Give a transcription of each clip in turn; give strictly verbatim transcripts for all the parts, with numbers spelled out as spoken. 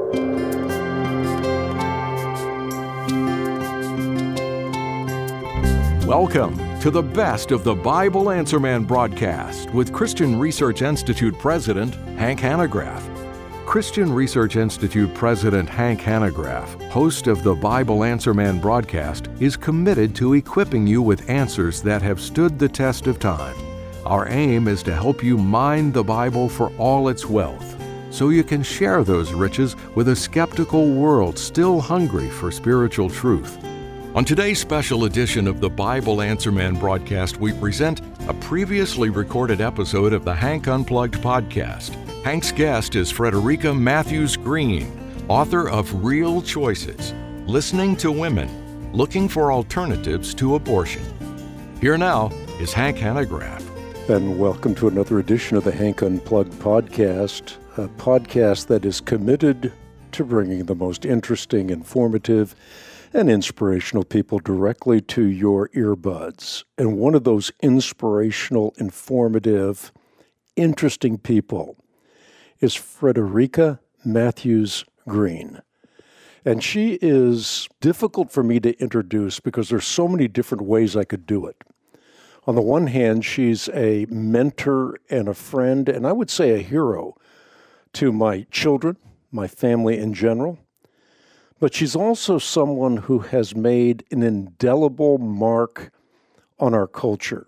Welcome to the best of the Bible Answer Man broadcast with Christian Research Institute President Hank Hanegraaff. Christian Research Institute President Hank Hanegraaff, host of the Bible Answer Man broadcast, is committed to equipping you with answers that have stood the test of time. Our aim is to help you mine the Bible for all its wealth, so you can share those riches with a skeptical world still hungry for spiritual truth. On today's special edition of the Bible Answer Man broadcast, we present a previously recorded episode of the Hank Unplugged podcast. Hank's guest is Frederica Matthews Green, author of Real Choices, Listening to Women, Looking for Alternatives to Abortion. Here now is Hank Hanegraaff. And welcome to another edition of the Hank Unplugged podcast, a podcast that is committed to bringing the most interesting, informative, and inspirational people directly to your earbuds. And one of those inspirational, informative, interesting people is Frederica Matthews Green. And she is difficult for me to introduce because there's so many different ways I could do it. On the one hand, she's a mentor and a friend, and I would say a hero to my children, my family in general. But she's also someone who has made an indelible mark on our culture.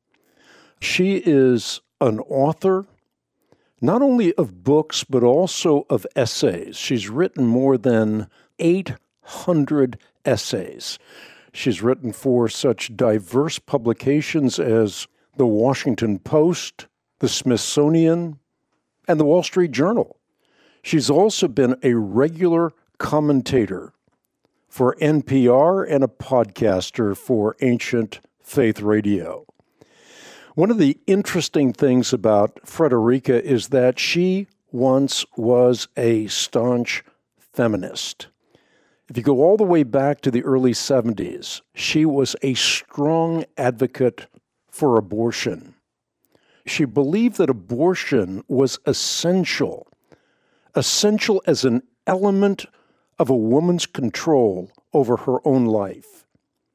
She is an author, not only of books, but also of essays. She's written more than eight hundred essays. She's written for such diverse publications as the Washington Post, the Smithsonian, and the Wall Street Journal. She's also been a regular commentator for N P R and a podcaster for Ancient Faith Radio. One of the interesting things about Frederica is that she once was a staunch feminist. If you go all the way back to the early seventies, she was a strong advocate for abortion. She believed that abortion was essential, essential as an element of a woman's control over her own life.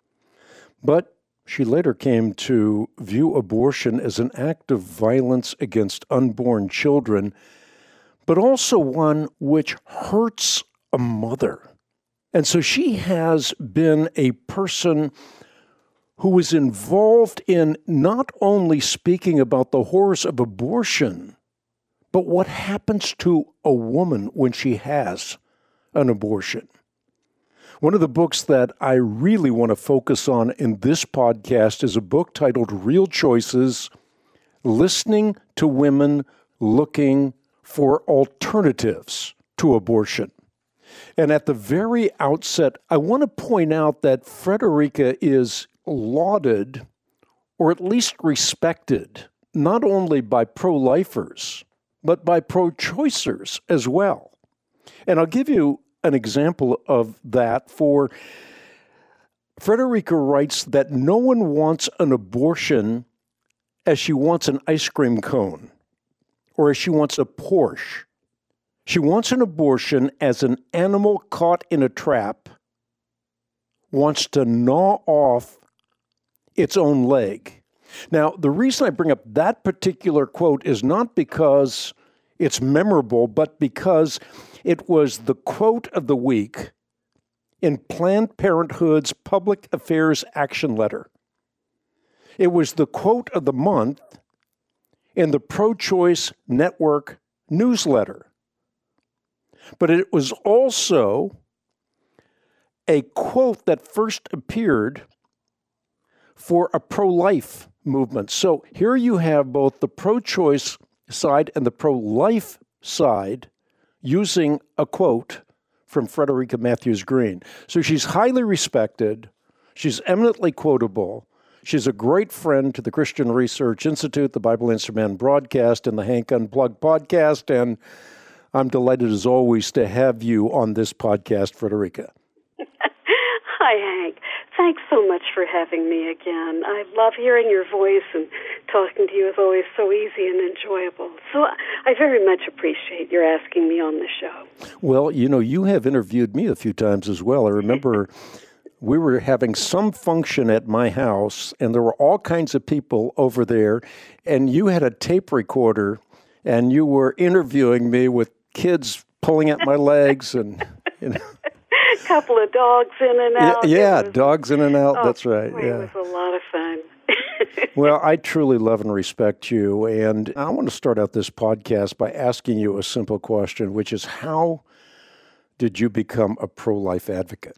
But she later came to view abortion as an act of violence against unborn children, but also one which hurts a mother. And so she has been a person who is involved in not only speaking about the horrors of abortion, but what happens to a woman when she has an abortion. One of the books that I really want to focus on in this podcast is a book titled Real Choices, Listening to Women, Looking for Alternatives to Abortion. And at the very outset, I want to point out that Frederica is lauded, or at least respected, not only by pro-lifers, but by pro-choicers as well. And I'll give you an example of that. For Frederica writes that no one wants an abortion as she wants an ice cream cone or as she wants a Porsche. She wants an abortion as an animal caught in a trap wants to gnaw off its own leg. Now, the reason I bring up that particular quote is not because it's memorable, but because it was the quote of the week in Planned Parenthood's Public Affairs Action Letter. It was the quote of the month in the Pro-Choice Network newsletter. But it was also a quote that first appeared for a pro-life movement. So here you have both the pro-choice side and the pro-life side using a quote from Frederica Matthews Green. So she's highly respected. She's eminently quotable. She's a great friend to the Christian Research Institute, the Bible Answer Man broadcast, and the Hank Unplugged podcast. And I'm delighted, as always, to have you on this podcast, Frederica. Hi, Hank. Thanks so much for having me again. I love hearing your voice and talking to you is always so easy and enjoyable. So I very much appreciate your asking me on the show. Well, you know, you have interviewed me a few times as well. I remember we were having some function at my house, and there were all kinds of people over there, and you had a tape recorder, and you were interviewing me with kids pulling at my legs and, you know. A couple of dogs in and out. Yeah, yeah was, dogs in and out. Oh, that's right. Boy, yeah. It was a lot of fun. Well, I truly love and respect you, and I want to start out this podcast by asking you a simple question, which is, how did you become a pro-life advocate?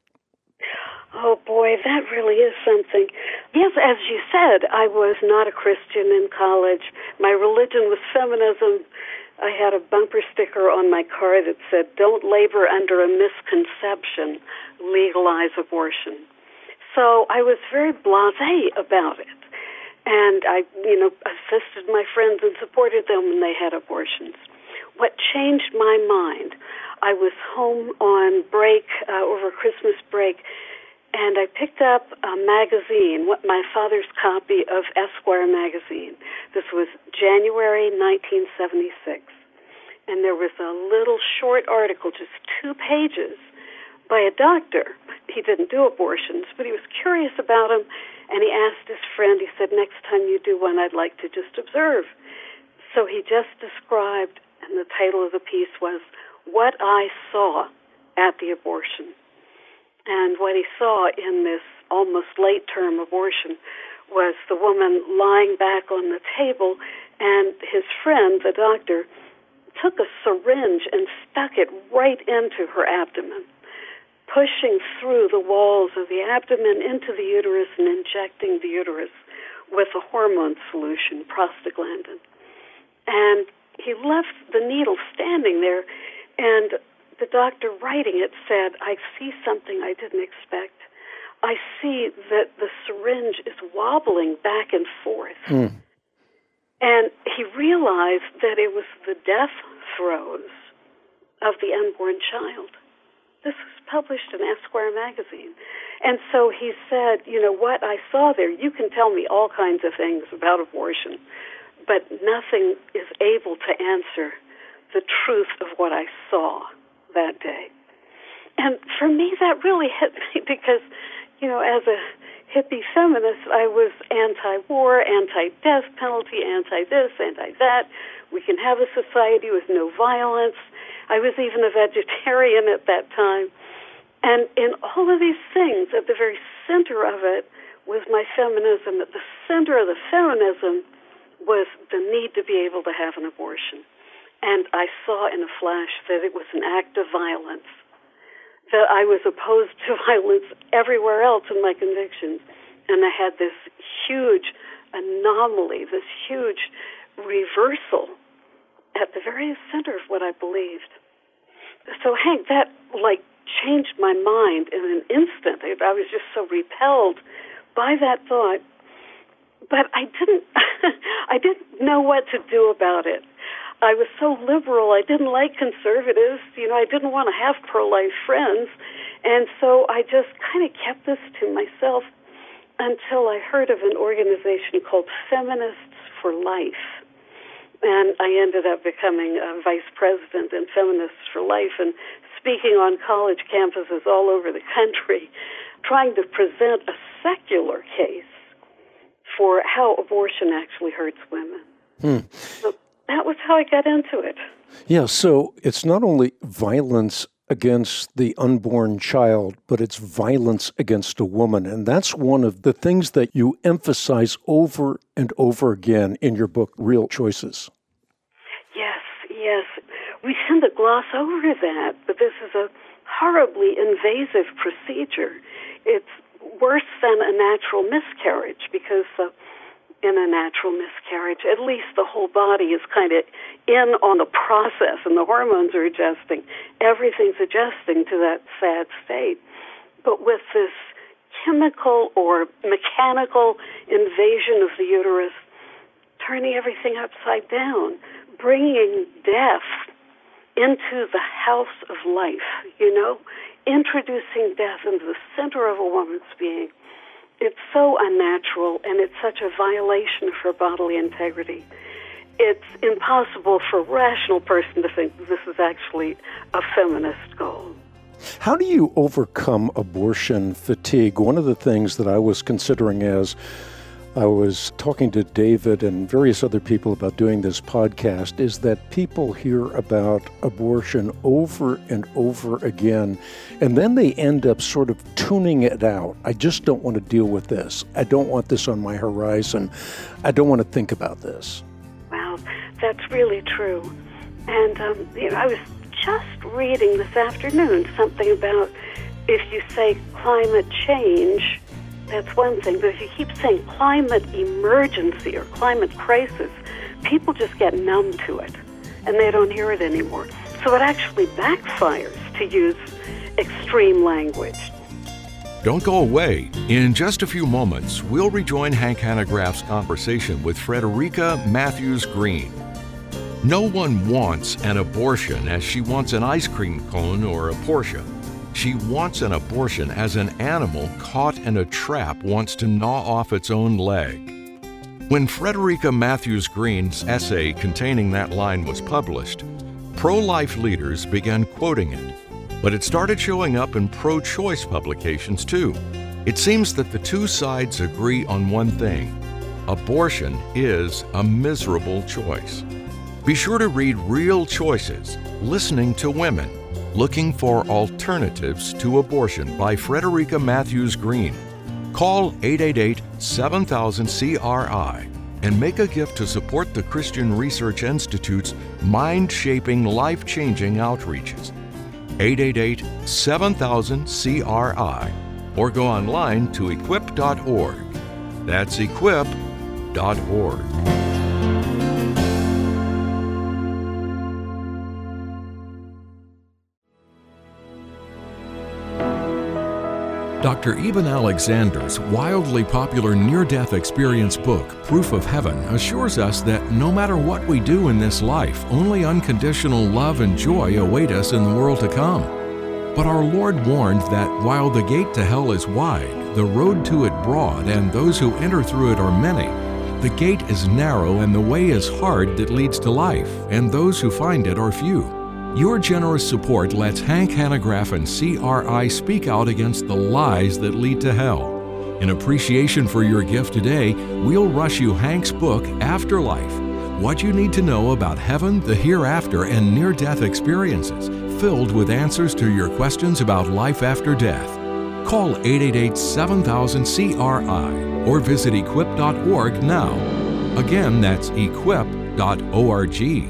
Oh, boy, that really is something. Yes, as you said, I was not a Christian in college. My religion was feminism. I had a bumper sticker on my car that said, "Don't labor under a misconception, legalize abortion." So I was very blasé about it. And I, you know, assisted my friends and supported them when they had abortions. What changed my mind, I was home on break, uh, over Christmas break, and I picked up a magazine, what my father's copy of Esquire magazine. This was January nineteen seventy-six. And there was a little short article, just two pages, by a doctor. He didn't do abortions, but he was curious about them, and he asked his friend, he said, "Next time you do one, I'd like to just observe." So he just described, and the title of the piece was, "What I Saw at the Abortion." And what he saw in this almost late-term abortion was the woman lying back on the table, and his friend, the doctor, took a syringe and stuck it right into her abdomen, pushing through the walls of the abdomen into the uterus and injecting the uterus with a hormone solution, prostaglandin. And he left the needle standing there, and the doctor writing it said, "I see something I didn't expect. I see that the syringe is wobbling back and forth." Mm. And he realized that it was the death throes of the unborn child. This was published in Esquire magazine. And so he said, you know, what I saw there, you can tell me all kinds of things about abortion, but nothing is able to answer the truth of what I saw that day. And for me, that really hit me because, you know, as a hippie feminist, I was anti-war, anti-death penalty, anti-this, anti-that. We can have a society with no violence. I was even a vegetarian at that time. And in all of these things, at the very center of it was my feminism. At the center of the feminism was the need to be able to have an abortion. And I saw in a flash that it was an act of violence, that I was opposed to violence everywhere else in my convictions. And I had this huge anomaly, this huge reversal at the very center of what I believed. So, Hank, that, like, changed my mind in an instant. I was just so repelled by that thought. But I didn't, I didn't know what to do about it. I was so liberal. I didn't like conservatives. You know, I didn't want to have pro-life friends. And so I just kind of kept this to myself until I heard of an organization called Feminists for Life. And I ended up becoming a vice president in Feminists for Life and speaking on college campuses all over the country, trying to present a secular case for how abortion actually hurts women. Hmm. So that was how I got into it. Yeah, so it's not only violence against the unborn child, but it's violence against a woman. And that's one of the things that you emphasize over and over again in your book, Real Choices. Yes, yes. We tend to gloss over that, but this is a horribly invasive procedure. It's worse than a natural miscarriage because uh, in a natural miscarriage, at least the whole body is kind of in on the process and the hormones are adjusting. Everything's adjusting to that sad state. But with this chemical or mechanical invasion of the uterus, turning everything upside down, bringing death into the house of life, you know, introducing death into the center of a woman's being, it's so unnatural, and it's such a violation of her bodily integrity. It's impossible for a rational person to think this is actually a feminist goal. How do you overcome abortion fatigue? One of the things that I was considering as I was talking to David and various other people about doing this podcast is that people hear about abortion over and over again, and then they end up sort of tuning it out. I just don't want to deal with this. I don't want this on my horizon. I don't want to think about this. Wow, that's really true. And um, you know, I was just reading this afternoon something about if you say climate change, that's one thing, but if you keep saying climate emergency or climate crisis, people just get numb to it, and they don't hear it anymore. So it actually backfires to use extreme language. Don't go away. In just a few moments, we'll rejoin Hank Hanegraaff's conversation with Frederica Matthews Green. No one wants an abortion as she wants an ice cream cone or a Porsche. She wants an abortion as an animal caught in a trap wants to gnaw off its own leg. When Frederica Matthews Green's essay containing that line was published, pro-life leaders began quoting it, but it started showing up in pro-choice publications too. It seems that the two sides agree on one thing: abortion is a miserable choice. Be sure to read Real Choices, Listening to Women, Looking for Alternatives to Abortion by Frederica Matthews Green. Call eight eight eight, seven thousand, C R I and make a gift to support the Christian Research Institute's mind-shaping, life-changing outreaches. eight eight eight, seven thousand, C R I or go online to equip dot org. That's equip dot org. Doctor Eben Alexander's wildly popular near-death experience book, Proof of Heaven, assures us that no matter what we do in this life, only unconditional love and joy await us in the world to come. But our Lord warned that while the gate to hell is wide, the road to it broad, and those who enter through it are many, the gate is narrow and the way is hard that leads to life, and those who find it are few. Your generous support lets Hank Hanegraaff and C R I speak out against the lies that lead to hell. In appreciation for your gift today, we'll rush you Hank's book, Afterlife: What You Need to Know About Heaven, the Hereafter, and Near-Death Experiences, filled with answers to your questions about life after death. Call eight eight eight, seven thousand, C R I or visit equip dot org now. Again, that's equip dot org.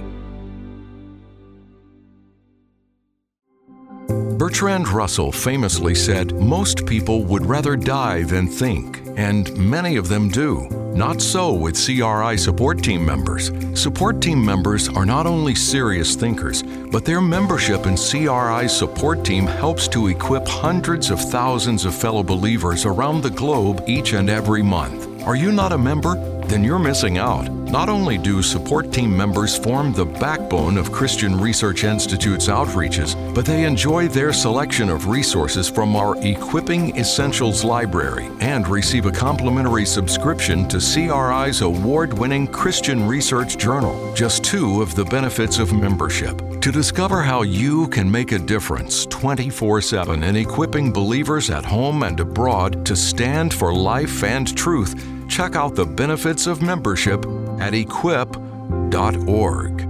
Bertrand Russell famously said, "Most people would rather die than think," and many of them do. Not so with C R I support team members. Support team members are not only serious thinkers, but their membership in C R I's support team helps to equip hundreds of thousands of fellow believers around the globe each and every month. Are you not a member? Then you're missing out. Not only do support team members form the backbone of Christian Research Institute's outreaches, but they enjoy their selection of resources from our Equipping Essentials library and receive a complimentary subscription to C R I's award-winning Christian Research Journal, just two of the benefits of membership. To discover how you can make a difference twenty-four seven in equipping believers at home and abroad to stand for life and truth, check out the benefits of membership at equip dot org.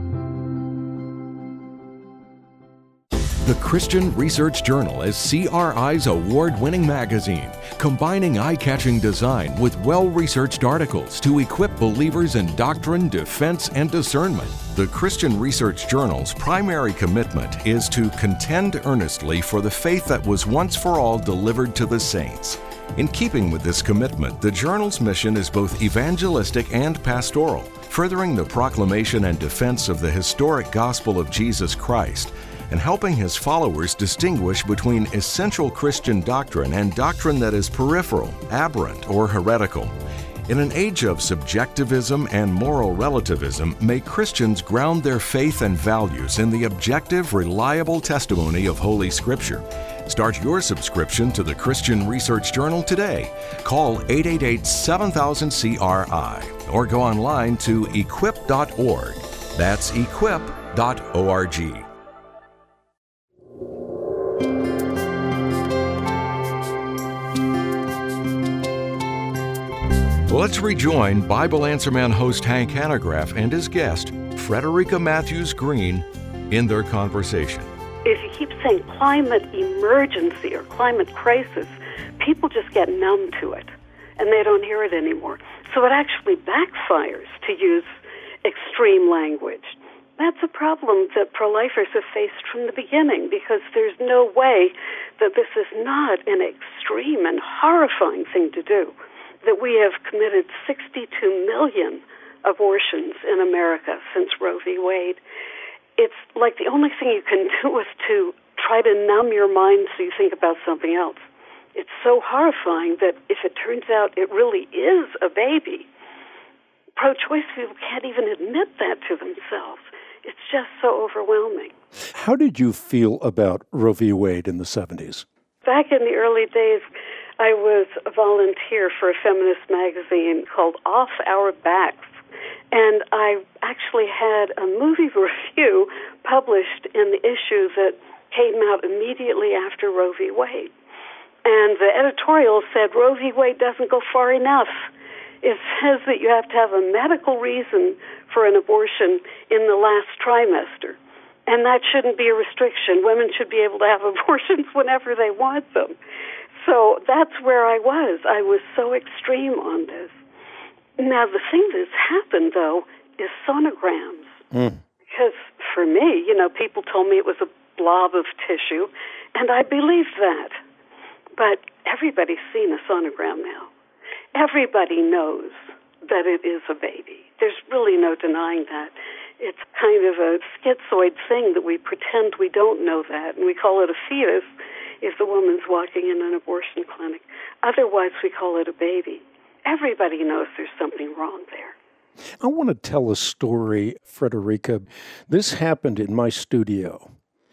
The Christian Research Journal is C R I's award-winning magazine, combining eye-catching design with well-researched articles to equip believers in doctrine, defense, and discernment. The Christian Research Journal's primary commitment is to contend earnestly for the faith that was once for all delivered to the saints. In keeping with this commitment, the journal's mission is both evangelistic and pastoral, furthering the proclamation and defense of the historic gospel of Jesus Christ, and helping his followers distinguish between essential Christian doctrine and doctrine that is peripheral, aberrant, or heretical. In an age of subjectivism and moral relativism, may Christians ground their faith and values in the objective, reliable testimony of Holy Scripture. Start your subscription to the Christian Research Journal today. Call eight eight eight, seven thousand, C R I or go online to equip dot org. That's equip dot org. Let's rejoin Bible Answer Man host Hank Hanegraaff and his guest, Frederica Matthews Green, in their conversation. If you keep saying climate emergency or climate crisis, people just get numb to it, and they don't hear it anymore. So it actually backfires to use extreme language. That's a problem that pro-lifers have faced from the beginning, because there's no way that this is not an extreme and horrifying thing to do, that we have committed sixty-two million abortions in America since Roe v. Wade. It's like the only thing you can do is to try to numb your mind so you think about something else. It's so horrifying that if it turns out it really is a baby, pro-choice people can't even admit that to themselves. It's just so overwhelming. How did you feel about Roe v. Wade in the seventies? Back in the early days, I was a volunteer for a feminist magazine called Off Our Backs. And I actually had a movie review published in the issue that came out immediately after Roe v. Wade. And the editorial said, Roe v. Wade doesn't go far enough. It says that you have to have a medical reason for an abortion in the last trimester. And that shouldn't be a restriction. Women should be able to have abortions whenever they want them. So that's where I was. I was so extreme on this. Now, the thing that's happened, though, is sonograms. Mm. Because for me, you know, people told me it was a blob of tissue, and I believed that. But everybody's seen a sonogram now. Everybody knows that it is a baby. There's really no denying that. It's kind of a schizoid thing that we pretend we don't know that, and we call it a fetus if the woman's walking in an abortion clinic. Otherwise, we call it a baby. Everybody knows there's something wrong there. I want to tell a story, Frederica. This happened in my studio.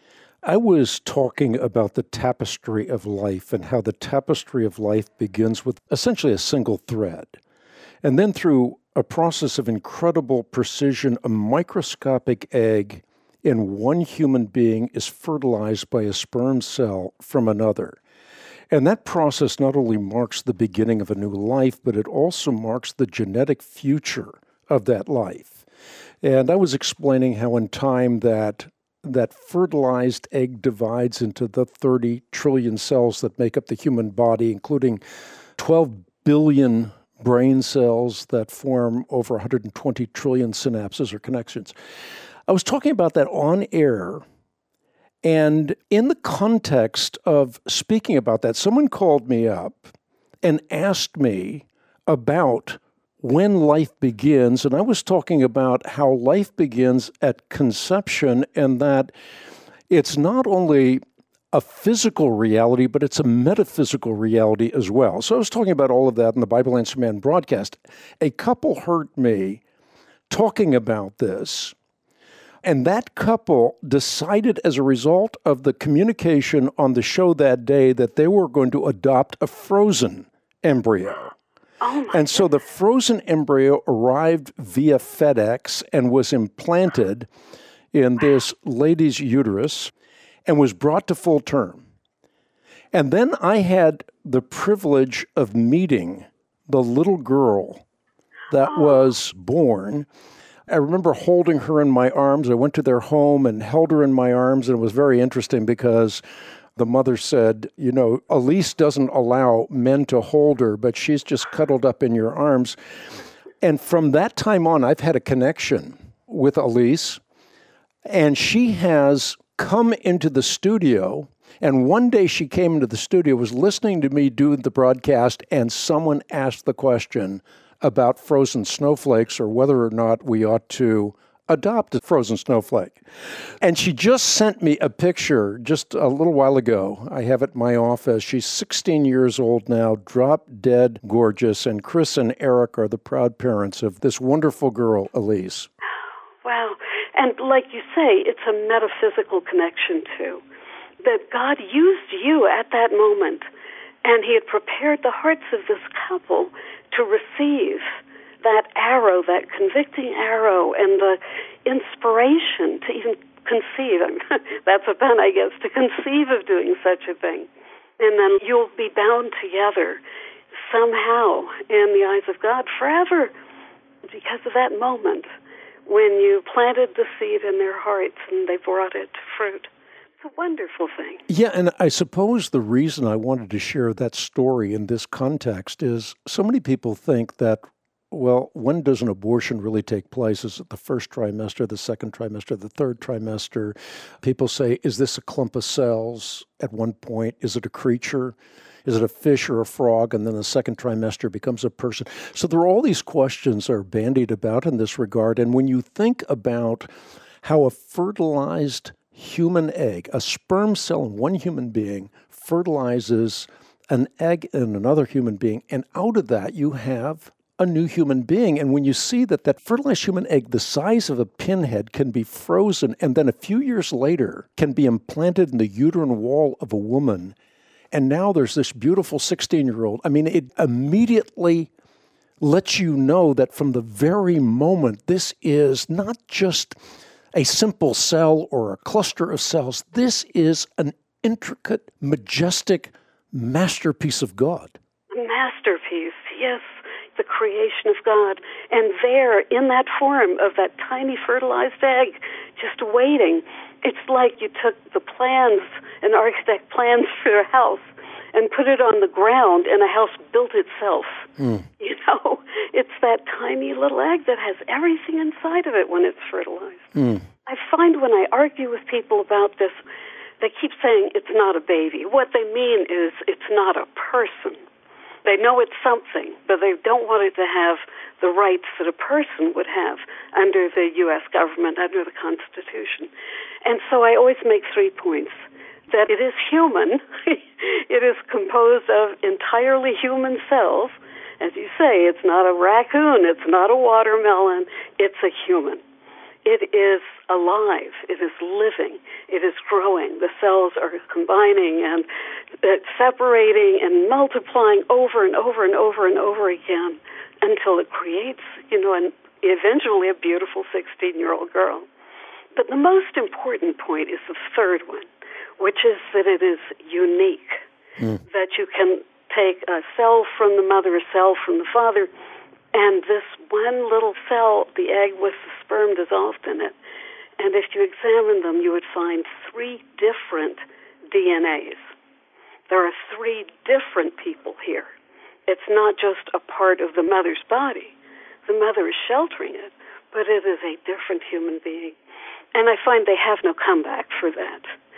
I was talking about the tapestry of life and how the tapestry of life begins with essentially a single thread. And then through a process of incredible precision, a microscopic egg in one human being is fertilized by a sperm cell from another. And that process not only marks the beginning of a new life, but it also marks the genetic future of that life. And I was explaining how in time that that fertilized egg divides into the thirty trillion cells that make up the human body, including twelve billion brain cells that form over one hundred twenty trillion synapses or connections. I was talking about that on air. And in the context of speaking about that, someone called me up and asked me about when life begins. And I was talking about how life begins at conception, and that it's not only a physical reality, but it's a metaphysical reality as well. So I was talking about all of that in the Bible Answer Man broadcast. A couple heard me talking about this. And that couple decided as a result of the communication on the show that day that they were going to adopt a frozen embryo. Oh and so the frozen embryo arrived via FedEx and was implanted in this lady's uterus and was brought to full term. And then I had the privilege of meeting the little girl that oh. was born. I remember holding her in my arms. I went to their home and held her in my arms, and it was very interesting because the mother said, you know, Elise doesn't allow men to hold her, but she's just cuddled up in your arms. And from that time on, I've had a connection with Elise, and she has come into the studio. And one day she came into the studio, was listening to me do the broadcast, and someone asked the question about frozen snowflakes or whether or not we ought to adopt a frozen snowflake. And she just sent me a picture just a little while ago. I have it in my office. She's sixteen years old now, drop dead gorgeous, and Chris and Eric are the proud parents of this wonderful girl, Elise. Wow. And like you say, it's a metaphysical connection too. that God used you at that moment, and he had prepared the hearts of this couple to receive that arrow, that convicting arrow, and the inspiration to even conceive. That's a pun, I guess, to conceive of doing such a thing. And then you'll be bound together somehow in the eyes of God forever because of that moment when you planted the seed in their hearts and they brought it to fruit. It's a wonderful thing. Yeah, and I suppose the reason I wanted to share that story in this context is so many people think that, well, when does an abortion really take place? Is it the first trimester, the second trimester, the third trimester? People say, is this a clump of cells at one point? Is it a creature? Is it a fish or a frog? And then the second trimester becomes a person. So there are all these questions that are bandied about in this regard. And when you think about how a fertilized human egg, a sperm cell in one human being, fertilizes an egg in another human being, and out of that you have a new human being. And when you see that that fertilized human egg, the size of a pinhead, can be frozen and then a few years later can be implanted in the uterine wall of a woman, and now there's this beautiful sixteen-year-old, I mean, it immediately lets you know that from the very moment, this is not just a simple cell or a cluster of cells. This is an intricate, majestic masterpiece of God. Masterpiece, yes. The creation of God. And there, in that form of that tiny fertilized egg, just waiting, it's like you took the plans, an architect plans for a house, and put it on the ground, and a house built itself. Mm. You know, it's that tiny little egg that has everything inside of it when it's fertilized. Mm. I find when I argue with people about this, they keep saying it's not a baby. What they mean is it's not a person. They know it's something, but they don't want it to have the rights that a person would have under the U S government, under the Constitution. And so I always make three points. That it is human. It is composed of entirely human cells. As you say, it's not a raccoon, it's not a watermelon, it's a human. It is alive. It is living. It is growing. The cells are combining and separating and multiplying over and over and over and over again until it creates, you know, an, eventually a beautiful sixteen-year-old girl. But the most important point is the third one, which is that it is unique, mm. that you can take a cell from the mother, a cell from the father, and this one little cell, the egg with the sperm dissolved in it, and if you examine them, you would find three different D N As. There are three different people here. It's not just a part of the mother's body. The mother is sheltering it, but it is a different human being. And I find they have no comeback for that.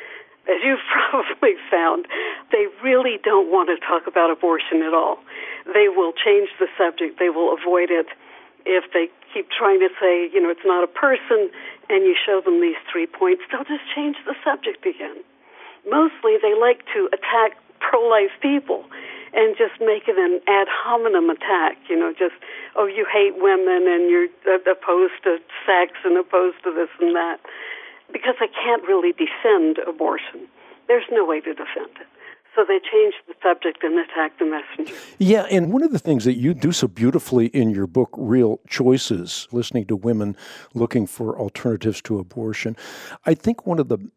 As you've probably found, they really don't want to talk about abortion at all. They will change the subject. They will avoid it. If they keep trying to say, you know, it's not a person, and you show them these three points, they'll just change the subject again. Mostly they like to attack pro-life people and just make it an ad hominem attack, you know, just, oh, you hate women and you're opposed to sex and opposed to this and that. Because I can't really defend abortion. There's no way to defend it. So they change the subject and attack the messenger. Yeah, and one of the things that you do so beautifully in your book, Real Choices, listening to women looking for alternatives to abortion, I think one of the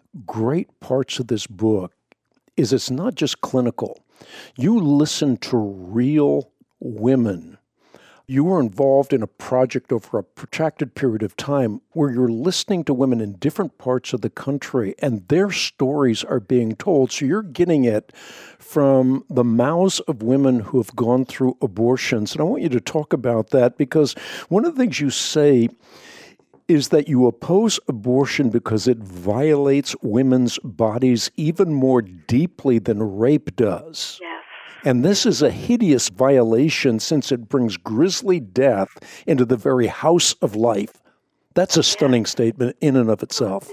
great parts of this book is it's not just clinical. You listen to real women. You were involved in a project over a protracted period of time where you're listening to women in different parts of the country and their stories are being told. So you're getting it from the mouths of women who have gone through abortions. And I want you to talk about that because one of the things you say is that you oppose abortion because it violates women's bodies even more deeply than rape does. Yes. And this is a hideous violation since it brings grisly death into the very house of life. That's a stunning yes. statement in and of itself.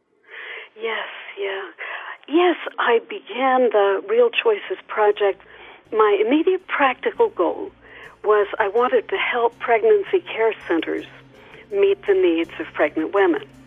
Yes, yeah. Yes, I began the Real Choices Project. My immediate practical goal was I wanted to help pregnancy care centers meet the needs of pregnant women.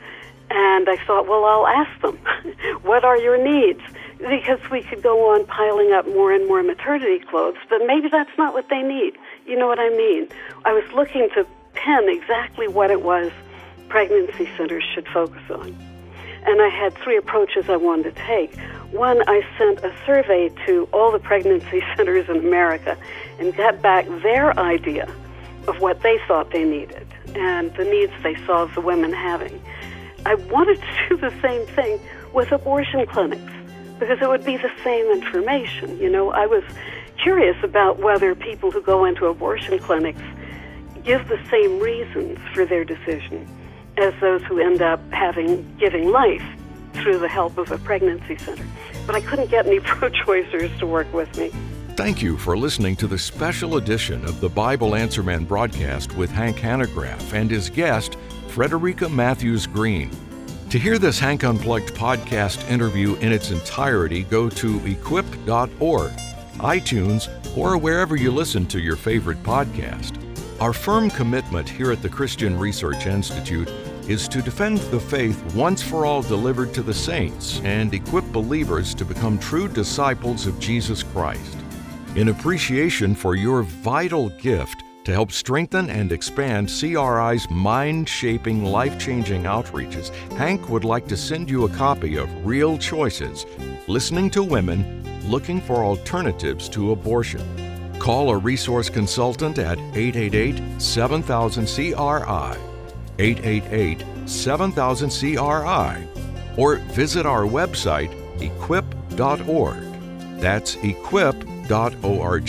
And I thought, well, I'll ask them, what are your needs? Because we could go on piling up more and more maternity clothes, but maybe that's not what they need. You know what I mean? I was looking to pin exactly what it was pregnancy centers should focus on. And I had three approaches I wanted to take. One, I sent a survey to all the pregnancy centers in America and got back their idea of what they thought they needed and the needs they saw the women having. I wanted to do the same thing with abortion clinics because it would be the same information. You know, I was curious about whether people who go into abortion clinics give the same reasons for their decision as those who end up having giving life through the help of a pregnancy center. But I couldn't get any pro-choicers to work with me. Thank you for listening to the special edition of the Bible Answer Man broadcast with Hank Hanegraaff and his guest, Frederica Matthews Green. To hear this Hank Unplugged podcast interview in its entirety, go to equip dot org, iTunes, or wherever you listen to your favorite podcast. Our firm commitment here at the Christian Research Institute is to defend the faith once for all delivered to the saints and equip believers to become true disciples of Jesus Christ. In appreciation for your vital gift to help strengthen and expand C R I's mind-shaping, life-changing outreaches, Hank would like to send you a copy of Real Choices, Listening to Women Looking for Alternatives to Abortion. Call a resource consultant at eight eight eight, seven thousand, C R I, eight eight eight, seven thousand, C R I, or visit our website, equip dot org. That's equip dot org.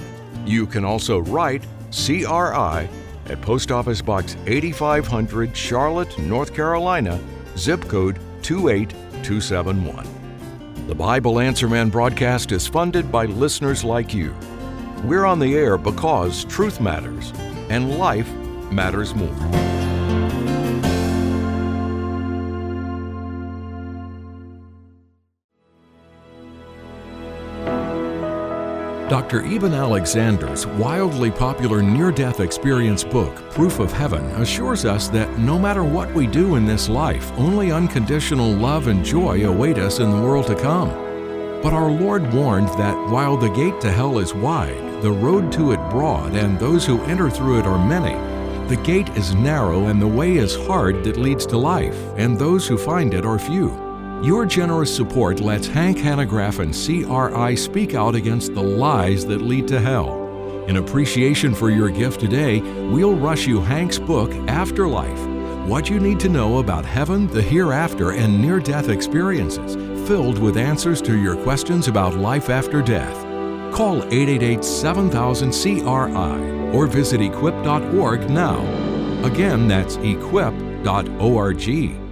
You can also write C R I at Post Office Box eighty-five hundred, Charlotte, North Carolina, zip code two eight two seven one. The Bible Answer Man broadcast is funded by listeners like you. We're on the air because truth matters, and life matters more. Doctor Eben Alexander's wildly popular near-death experience book, Proof of Heaven, assures us that no matter what we do in this life, only unconditional love and joy await us in the world to come. But our Lord warned that while the gate to hell is wide, the road to it broad, and those who enter through it are many, the gate is narrow and the way is hard that leads to life, and those who find it are few. Your generous support lets Hank Hanegraaff and C R I speak out against the lies that lead to hell. In appreciation for your gift today, we'll rush you Hank's book, Afterlife, What You Need to Know About Heaven, the Hereafter, and Near-Death Experiences, filled with answers to your questions about life after death. Call eight eight eight, seven thousand, C R I or visit equip dot org now. Again, that's equip dot org.